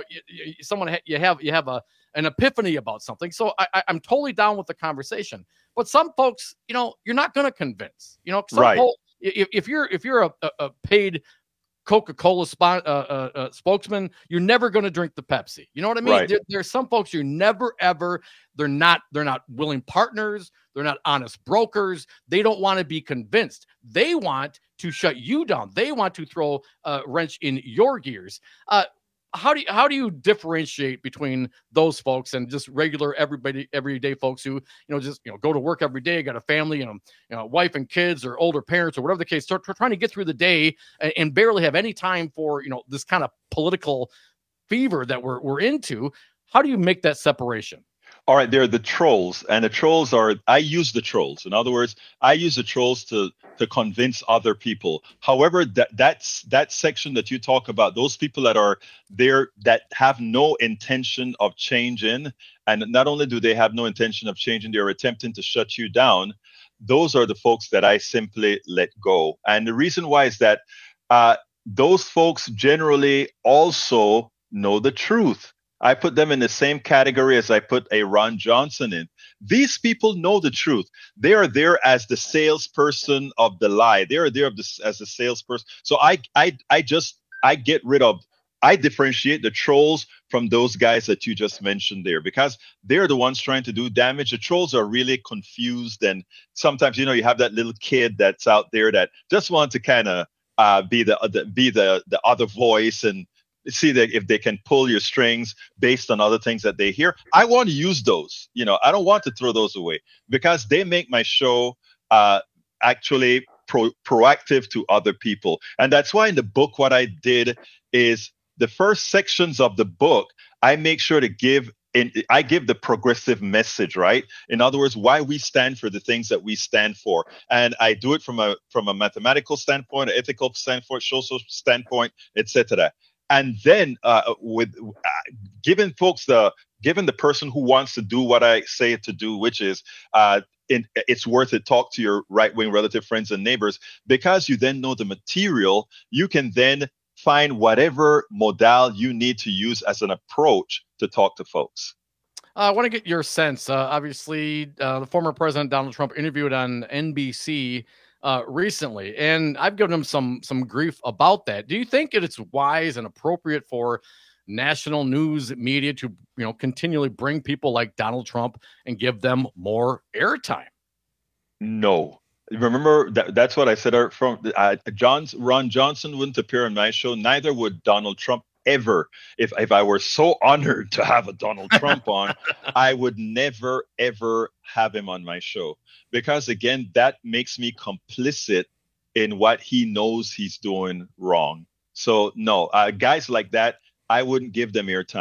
you have an epiphany about something. So I'm totally down with the conversation. But some folks, you're not going to convince. Right. If you're a paid Coca-Cola spokesman, you're never going to drink the Pepsi. You know what I mean? Right. There's some folks you never ever. They're not willing partners. They're not honest brokers. They don't want to be convinced. They want to shut you down. They want to throw a wrench in your gears. How do you differentiate between those folks and just regular everyday folks who just go to work every day, got a family, wife and kids, or older parents, or whatever the case, start trying to get through the day and barely have any time for this kind of political fever that we're into? How do you make that separation? All right, they're the trolls, and the trolls I use the trolls. In other words, I use the trolls to convince other people. However, that section that you talk about, those people that are there that have no intention of changing, and not only do they have no intention of changing, they're attempting to shut you down. Those are the folks that I simply let go. And the reason why is that those folks generally also know the truth. I put them in the same category as I put a Ron Johnson in. These people know the truth. They are there as the salesperson of the lie. They are there as the salesperson. So I differentiate the trolls from those guys that you just mentioned there, because they're the ones trying to do damage. The trolls are really confused, and sometimes you have that little kid that's out there that just wants to kind of be the other voice and see that if they can pull your strings based on other things that they hear. I want to use those. I don't want to throw those away, because they make my show actually proactive to other people. And that's why in the book, what I did is the first sections of the book, I make sure to give the progressive message, right? In other words, why we stand for the things that we stand for. And I do it from a mathematical standpoint, an ethical standpoint, social standpoint, etc. And then given the person who wants to do what I say it to do, which is it's worth it, talk to your right-wing relative friends and neighbors, because you then know the material. You can then find whatever modal you need to use as an approach to talk to folks. I want to get your sense. Obviously, the former President Donald Trump interviewed on NBC recently, and I've given him some grief about that. Do you think it's wise and appropriate for national news media to continually bring people like Donald Trump and give them more airtime? No. Remember, that's what I said. Ron Johnson wouldn't appear on my show. Neither would Donald Trump ever. If I were so honored to have a Donald Trump on, I would never, ever have him on my show. Because, again, that makes me complicit in what he knows he's doing wrong. So, no, guys like that, I wouldn't give them airtime.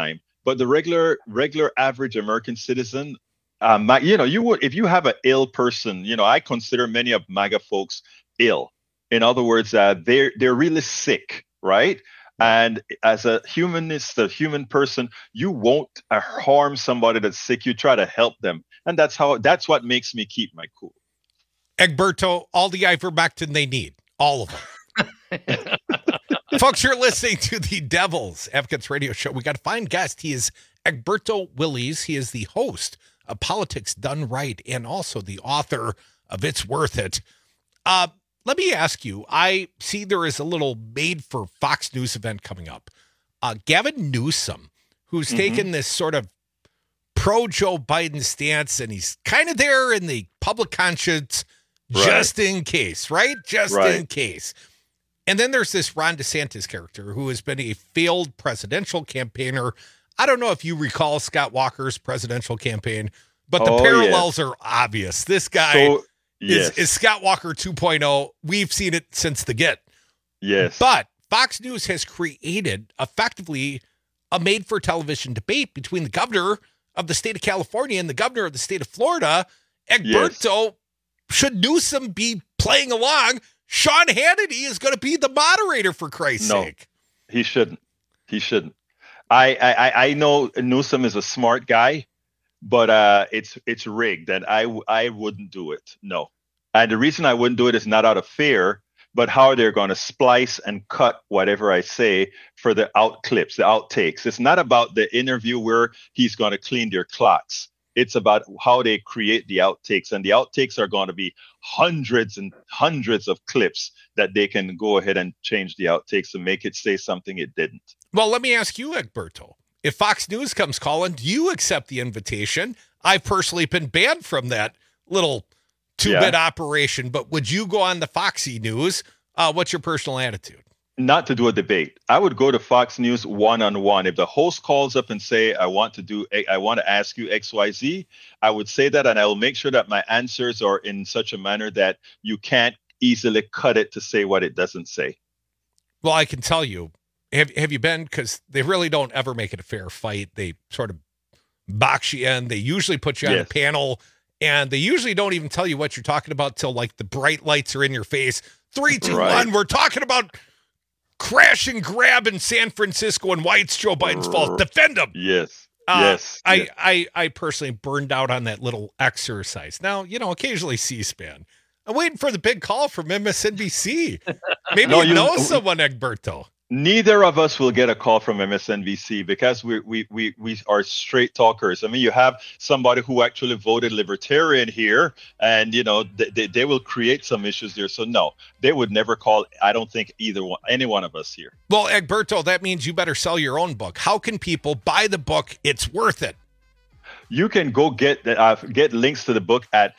But the regular average American citizen, if you have an ill person, I consider many of MAGA folks ill. In other words, they're really sick, right? And as a human person, you won't harm somebody that's sick. You try to help them, and that's what makes me keep my cool. Egberto, all the ivermectin they need, all of them. Folks, you're listening to the Devil's Advocates Radio Show. We got a fine guest. He is Egberto Willies. He is the host of Politics Done Right and also the author of It's Worth It. Let me ask you, I see there is a little Made for Fox News event coming up. Gavin Newsom, who's taken this sort of pro-Joe Biden stance, and he's kind of there in the public conscience just in case, right? Just in case. And then there's this Ron DeSantis character who has been a failed presidential campaigner. I don't know if you recall Scott Walker's presidential campaign, but the parallels are obvious. This guy is Scott Walker 2.0. We've seen it since the get. Yes. But Fox News has created effectively a made-for-television debate between the governor of the state of California and the governor of the state of Florida. Egberto, should Newsom be playing along? Sean Hannity is going to be the moderator, for Christ's sake. He shouldn't. I know Newsom is a smart guy, but it's rigged, and I wouldn't do it. No. And the reason I wouldn't do it is not out of fear, but how they're going to splice and cut whatever I say for the clips, the outtakes. It's not about the interview where he's going to clean their clocks. It's about how they create the outtakes, and the outtakes are going to be hundreds and hundreds of clips that they can go ahead and change the outtakes and make it say something it didn't. Well, let me ask you, Egberto, if Fox News comes calling, do you accept the invitation? I've personally been banned from that little two-bit operation, but would you go on the Foxy News? What's your personal attitude? Not to do a debate. I would go to Fox News one-on-one. If the host calls up and say, I want to ask you XYZ, I would say that, and I will make sure that my answers are in such a manner that you can't easily cut it to say what it doesn't say. Well, I can tell you, have you been, because they really don't ever make it a fair fight. They sort of box you in. They usually put you on a panel, and they usually don't even tell you what you're talking about till like the bright lights are in your face. 3, 2, 1, we're talking about crash and grab in San Francisco and why it's Joe Biden's fault. Defend him. Yes. I personally burned out on that little exercise. Now, occasionally C-SPAN. I'm waiting for the big call from MSNBC. Maybe you know someone, Egberto. Neither of us will get a call from MSNBC because we are straight talkers. I mean, you have somebody who actually voted libertarian here, and they will create some issues there. So no, they would never call. I don't think any one of us here. Well, Egberto, that means you better sell your own book. How can people buy the book? It's worth it. You can go get links to the book at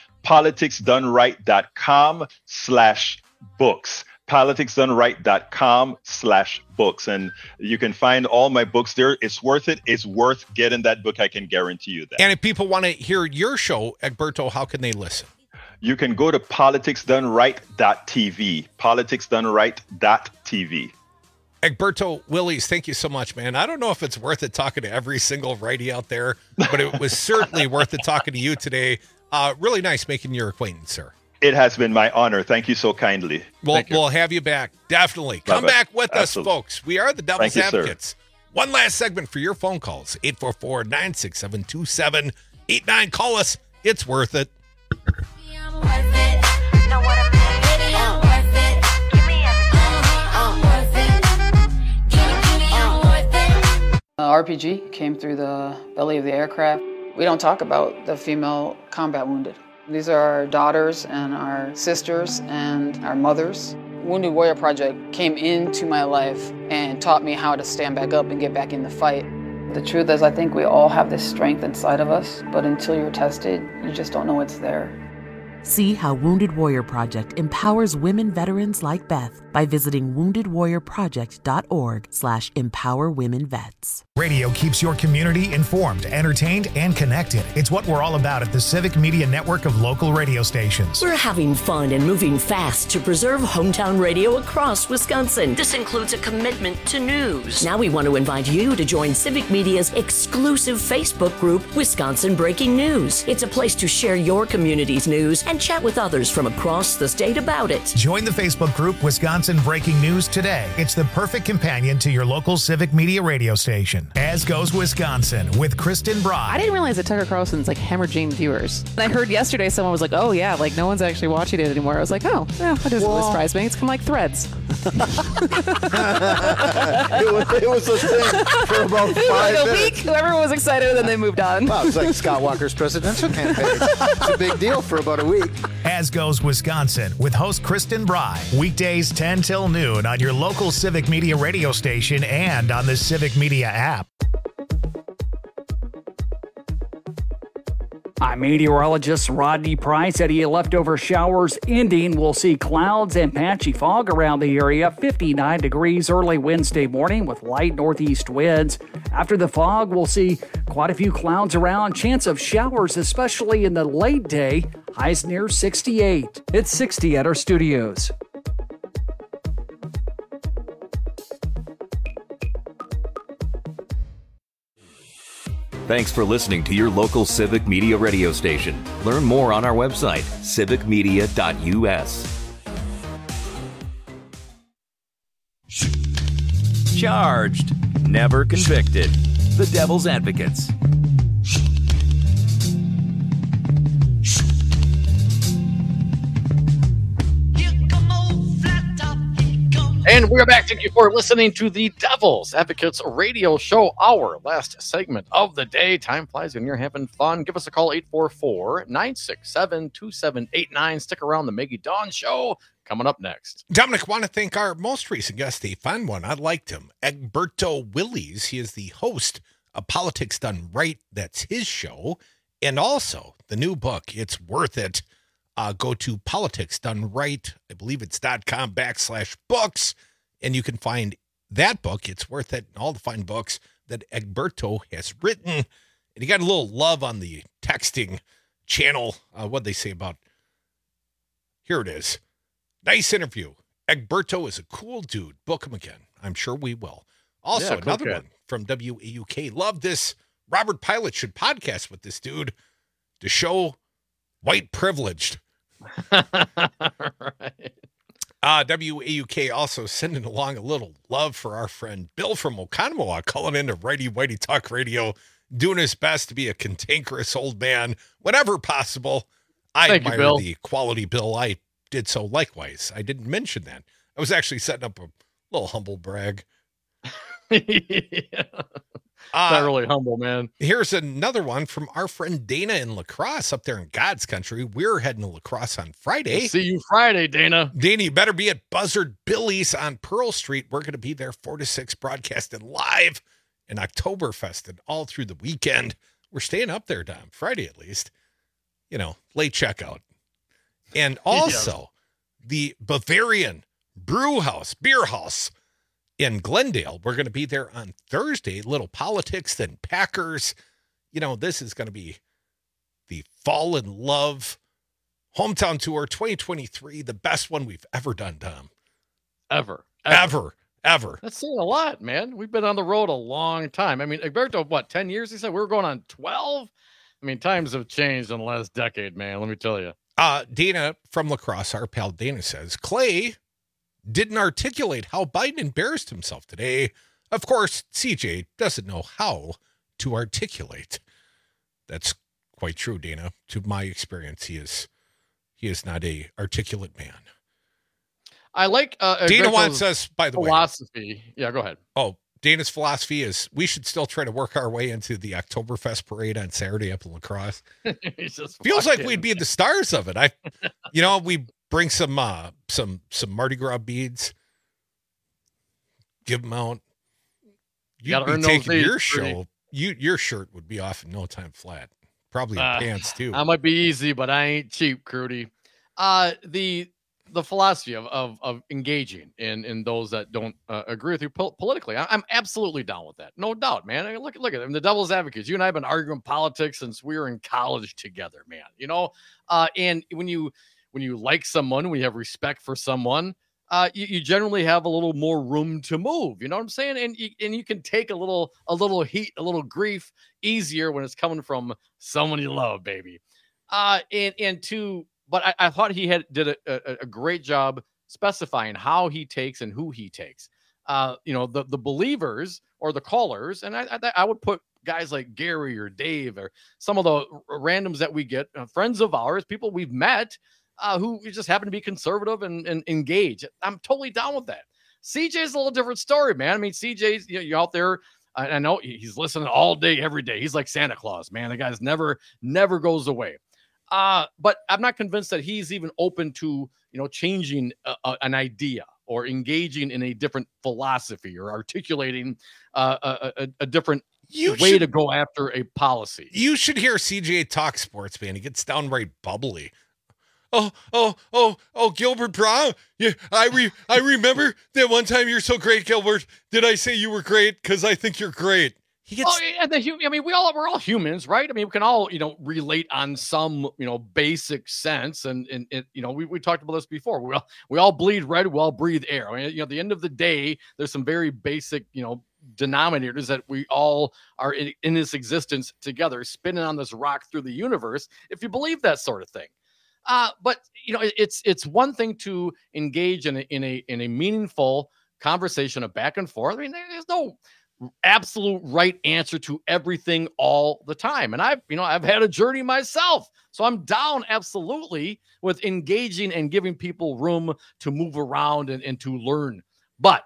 politicsdoneright.com/books. politicsdoneright.com/books, and you can find all my books there. It's worth it. It's worth getting that book. I can guarantee you that. And if people want to hear your show, Egberto, how can they listen? You can go to politicsdoneright.tv. politicsdoneright.tv. Egberto Willies, thank you so much, man. I don't know if it's worth it talking to every single righty out there, but it was certainly worth it talking to you today. Really nice making your acquaintance, sir. It has been my honor. Thank you so kindly. We'll have you back. Definitely. Come back with us, folks. We are the Devil's Advocates. One last segment for your phone calls. 844-967-2789. Call us. It's worth it. RPG came through the belly of the aircraft. We don't talk about the female combat wounded. These are our daughters and our sisters and our mothers. Wounded Warrior Project came into my life and taught me how to stand back up and get back in the fight. The truth is, I think we all have this strength inside of us, but until you're tested, you just don't know it's there. See how Wounded Warrior Project empowers women veterans like Beth by visiting woundedwarriorproject.org/empowerwomenvets. Radio keeps your community informed, entertained, and connected. It's what we're all about at the Civic Media Network of local radio stations. We're having fun and moving fast to preserve hometown radio across Wisconsin. This includes a commitment to news. Now we want to invite you to join Civic Media's exclusive Facebook group, Wisconsin Breaking News. It's a place to share your community's news and chat with others from across the state about it. Join the Facebook group Wisconsin Breaking News today. It's the perfect companion to your local Civic Media radio station. As Goes Wisconsin with Kristen Broad. I didn't realize that Tucker Carlson's like hemorrhaging viewers. And I heard yesterday someone was like, oh yeah, like no one's actually watching it anymore. I was like, oh, yeah, that doesn't really surprise me. It's kind of like Threads. it was a thing for about 5 like a minutes. week, everyone was excited, and then they moved on. Wow, it's like Scott Walker's presidential campaign. It's a big deal for about a week. As Goes Wisconsin with host Kristen Bry. Weekdays 10 till noon on your local Civic Media radio station and on the Civic Media app. I'm meteorologist Rodney Price. Any leftover showers ending. We'll see clouds and patchy fog around the area. 59 degrees early Wednesday morning with light northeast winds. After the fog, we'll see quite a few clouds around. Chance of showers, especially in the late day. Highs near 68. It's 60 at our studios. Thanks for listening to your local Civic Media radio station. Learn more on our website, civicmedia.us. Charged, never convicted. The Devil's Advocates. And we're back. Thank you for listening to the Devil's Advocates radio show, our last segment of the day. Time flies when you're having fun. Give us a call, 844-967-2789. Stick around. The Maggie Dawn Show coming up next. Dominic, want to thank our most recent guest, a fun one. I liked him, Egberto Willies. He is the host of Politics Done Right. That's his show. And also the new book, It's Worth It. Go to Politics Done Right. I believe it's .com/books. And you can find that book, It's Worth It, and all the fine books that Egberto has written. And you got a little love on the texting channel. What they say about, here it is. Nice interview. Egberto is a cool dude. Book him again. I'm sure we will. Also, another one from WAUK. Love this. Robert Pilot should podcast with this dude to show white privileged. Right. WAUK also sending along a little love for our friend Bill from Oconomowoc, calling into Righty Whitey Talk Radio, doing his best to be a cantankerous old man whenever possible. I admire the quality, Bill. I did so likewise. I didn't mention that. I was actually setting up a little humble brag. Not really humble, man. Here's another one from our friend Dana in La Crosse up there in God's country. We're heading to La Crosse on Friday. We'll see you Friday, Dana. Dana, you better be at Buzzard Billy's on Pearl Street. We're going to be there 4 to 6 broadcasting live in Oktoberfest and all through the weekend. We're staying up there, Dom, Friday at least. You know, late checkout. And also the Bavarian Brew House, Beer House in Glendale. We're going to be there on Thursday. Little politics, then Packers. You know, this is going to be the Fall in Love Hometown Tour 2023, the best one we've ever done, Tom. Ever. That's saying a lot, man. We've been on the road a long time. I mean, Egberto, what, 10 years? He said we were going on 12? I mean, times have changed in the last decade, man. Let me tell you. Dana from La Crosse, our pal Dana, says, Clay didn't articulate how Biden embarrassed himself today. Of course, CJ doesn't know how to articulate. That's quite true, Dana. To my experience, he is not a articulate man. I like Dana wants us, by the philosophy. Yeah, go ahead. Oh, Dana's philosophy is we should still try to work our way into the Oktoberfest parade on Saturday up in La Crosse. Feels like we'd be the stars of it. We bring some Mardi Gras beads, give them out. You'd be taking your show. Your shirt would be off in no time flat. Probably in pants too. I might be easy, but I ain't cheap, Crudy. The philosophy of engaging in those that don't agree with you politically. I'm absolutely down with that. No doubt, man. I mean, look at them. The devil's advocates. You and I have been arguing politics since we were in college together, man. And when you like someone, when you have respect for someone, you generally have a little more room to move. You know what I'm saying? And you can take a little heat, a little grief easier when it's coming from someone you love, baby. But I thought he did a great job specifying how he takes and who he takes. The believers or the callers, and I would put guys like Gary or Dave or some of the randoms that we get, friends of ours, people we've met, who just happen to be conservative and engage. I'm totally down with that. CJ's a little different story, man. I mean, CJ's you're out there. I know he's listening all day, every day. He's like Santa Claus, man. The guy's never goes away. But I'm not convinced that he's even open to, changing an idea or engaging in a different philosophy or articulating a different way to go after a policy. You should hear CJ talk sports, man. He gets downright bubbly. Oh, Gilbert Brown. Yeah, I remember that one time you're so great, Gilbert. Did I say you were great? Because I think you're great. We're all humans, right? I mean, we can all, relate on some, basic sense. And we talked about this before. We all bleed red. We all breathe air. I mean, at the end of the day, there's some very basic, denominators that we all are in this existence together, spinning on this rock through the universe. If you believe that sort of thing. But it's one thing to engage in a meaningful conversation, a back and forth. I mean, there's no absolute right answer to everything all the time. And I've had a journey myself. So I'm down absolutely with engaging and giving people room to move around and to learn. But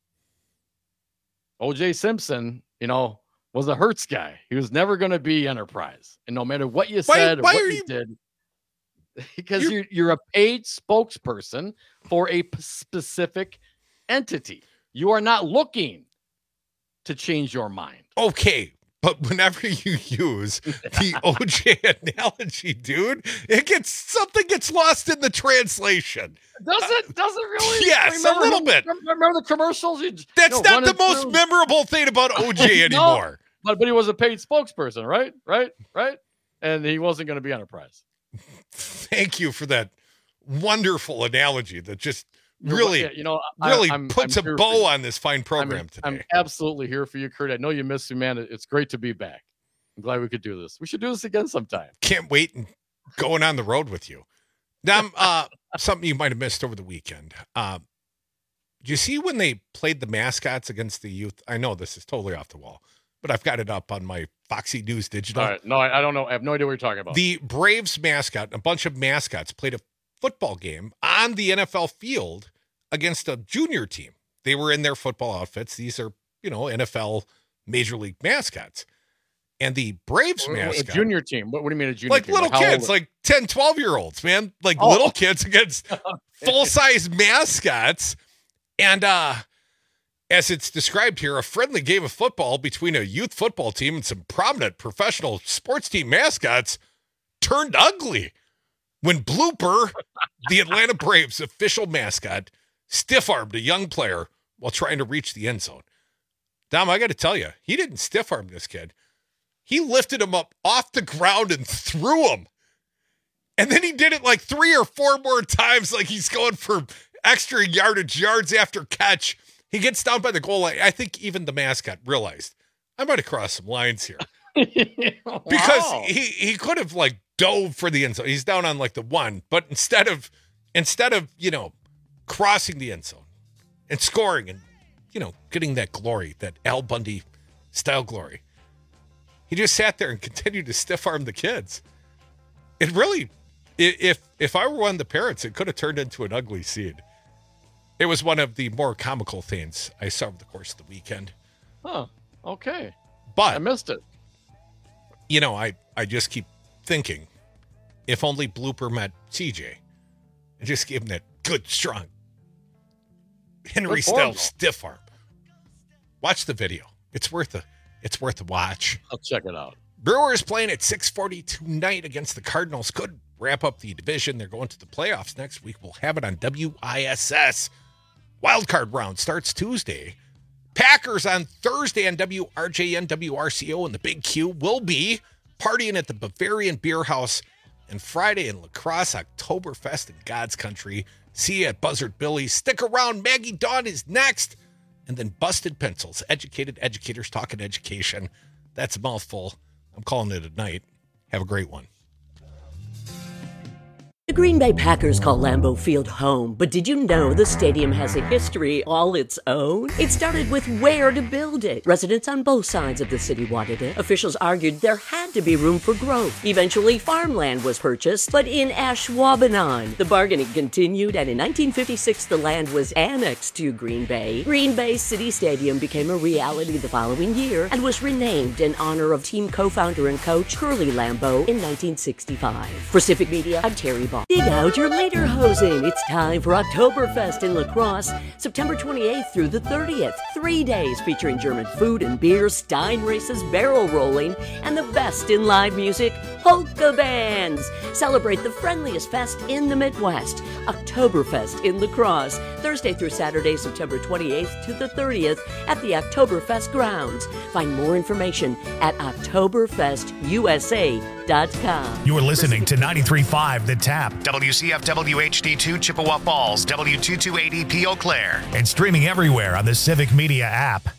O.J. Simpson, was a Hertz guy. He was never going to be Enterprise. And no matter what you said or what you did, because you're a paid spokesperson for a specific entity. You are not looking to change your mind. Okay, but whenever you use the OJ analogy, dude, something gets lost in the translation. Does it really? Yes, a little bit. Remember the commercials? That's not the most memorable thing about OJ anymore. No, but he was a paid spokesperson, right? And he wasn't going to be Enterprise. Thank you for that wonderful analogy that just really puts a bow on this fine program today. I'm absolutely here for you, Kurt. I know you miss me, man. It's great to be back. I'm glad we could do this. We should do this again sometime. Can't wait and going on the road with you. Now, something you might have missed over the weekend. Did you see when they played the mascots against the youth? I know this is totally off the wall, but I've got it up on my Foxy News Digital. All right. No, I don't know. I have no idea what you're talking about. The Braves mascot, a bunch of mascots, played a football game on the NFL field against a junior team. They were in their football outfits. These are, NFL Major League mascots. And the Braves mascot. A junior team? What do you mean a junior team? Like little kids, like 10, 12-year-olds, man. Like little kids against full-size mascots. And as it's described here, a friendly game of football between a youth football team and some prominent professional sports team mascots turned ugly when Blooper, the Atlanta Braves official mascot, stiff-armed a young player while trying to reach the end zone. Dom, I got to tell you, he didn't stiff-arm this kid. He lifted him up off the ground and threw him. And then he did it like 3 or 4 more times, like he's going for extra yards after catch. He gets down by the goal line. I think even the mascot realized, I might have crossed some lines here. Wow. Because he could have like dove for the end zone. He's down on like the 1, but instead of crossing the end zone and scoring and getting that glory, that Al Bundy style glory, he just sat there and continued to stiff arm the kids. It really, if I were one of the parents, it could have turned into an ugly scene. It was one of the more comical things I saw over the course of the weekend. Huh. Okay. But I missed it. I just keep thinking, if only Blooper met CJ and just gave him that good, strong Henry style stiff arm. Watch the video. It's worth a watch. I'll check it out. Brewers playing at 6:40 tonight against the Cardinals. Could wrap up the division. They're going to the playoffs next week. We'll have it on WISS. Wildcard round starts Tuesday. Packers on Thursday on WRJN, WRCO, and the Big Q will be partying at the Bavarian Beer House. And Friday in La Crosse, Oktoberfest in God's country. See you at Buzzard Billy's. Stick around. Maggie Dawn is next. And then Busted Pencils. Educated educators talking education. That's a mouthful. I'm calling it a night. Have a great one. The Green Bay Packers call Lambeau Field home, but did you know the stadium has a history all its own? It started with where to build it. Residents on both sides of the city wanted it. Officials argued there had to be room for growth. Eventually, farmland was purchased, but in Ashwaubenon. The bargaining continued, and in 1956, the land was annexed to Green Bay. Green Bay City Stadium became a reality the following year and was renamed in honor of team co-founder and coach Curly Lambeau in 1965. For Civic Media, I'm Terry Ball. Dig out your lederhosen. It's time for Oktoberfest in La Crosse, September 28th through the 30th. 3 days featuring German food and beer, Stein races, barrel rolling, and the best in live music, polka bands. Celebrate the friendliest fest in the Midwest, Oktoberfest in La Crosse, Thursday through Saturday, September 28th to the 30th at the Oktoberfest grounds. Find more information at oktoberfestusa.com. You're listening to 93.5 The Tap, WCFW HD2 Chippewa Falls, W228EP Eau Claire, and streaming everywhere on the Civic Media app.